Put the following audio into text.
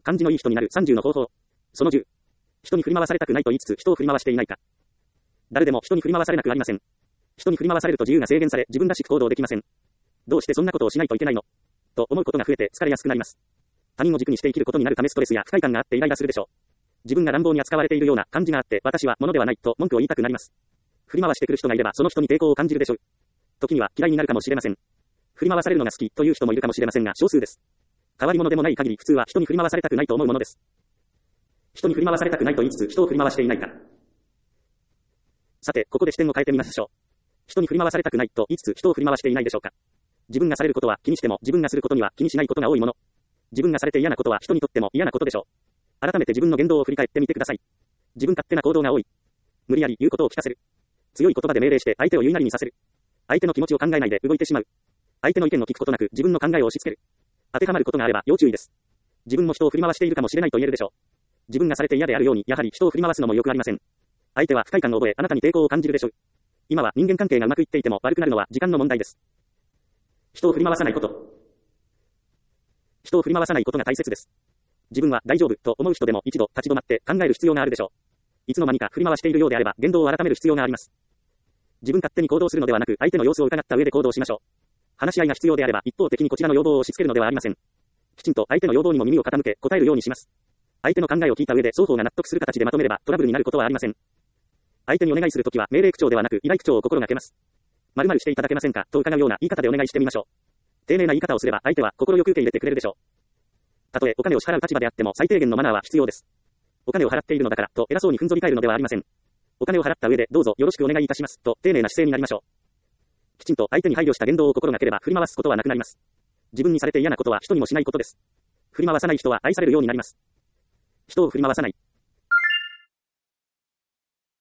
感じのいい人になる30の方法。その10。人に振り回されたくないと言いつつ人を振り回していないか。誰でも人に振り回されなくありません。人に振り回されると自由が制限され、自分らしく行動できません。どうしてそんなことをしないといけないのと思うことが増えて疲れやすくなります。他人を軸にして生きることになるためストレスや不快感があってイライラするでしょう。自分が乱暴に扱われているような感じがあって、私は物ではないと文句を言いたくなります。振り回してくる人がいればその人に抵抗を感じるでしょう。時には嫌いになるかもしれません。振り回されるのが好きという人もいるかもしれませんが少数です。変わり者でもない限り普通は人に振り回されたくないと思うものです。人に振り回されたくないと言いつつ人を振り回していないか。さて、ここで視点を変えてみましょう。人に振り回されたくないと言いつつ人を振り回していないでしょうか。自分がされることは気にしても自分がすることには気にしないことが多いもの。自分がされて嫌なことは人にとっても嫌なことでしょう。改めて自分の言動を振り返ってみてください。自分勝手な行動が多い。無理やり言うことを聞かせる。強い言葉で命令して相手を言いなりにさせる。相手の気持ちを考えないで動いてしまう。相手の意見を聞くことなく自分の考えを押し付ける。当てはまることがあれば要注意です。自分も人を振り回しているかもしれないと言えるでしょう。自分がされて嫌であるようにやはり人を振り回すのもよくありません。相手は不快感を覚えあなたに抵抗を感じるでしょう。今は人間関係がうまくいっていても悪くなるのは時間の問題です。人を振り回さないこと。人を振り回さないことが大切です。自分は大丈夫と思う人でも一度立ち止まって考える必要があるでしょう。いつの間にか振り回しているようであれば言動を改める必要があります。自分勝手に行動するのではなく相手の様子を伺った上で行動しましょう。話し合いが必要であれば一方的にこちらの要望を押し付けるのではありません。きちんと相手の要望にも耳を傾け答えるようにします。相手の考えを聞いた上で双方が納得する形でまとめればトラブルになることはありません。相手にお願いするときは命令口調ではなく依頼口調を心がけます。〇〇していただけませんかと伺うような言い方でお願いしてみましょう。丁寧な言い方をすれば相手は心よく受け入れてくれるでしょう。たとえお金を支払う立場であっても最低限のマナーは必要です。お金を払っているのだからと偉そうにふんぞり返るのではありません。お金を払った上でどうぞよろしくお願いいたしますと丁寧な姿勢になりましょう。きちんと相手に配慮した言動を心がければ振り回すことはなくなります。自分にされて嫌なことは人にもしないことです。振り回さない人は愛されるようになります。人を振り回さない。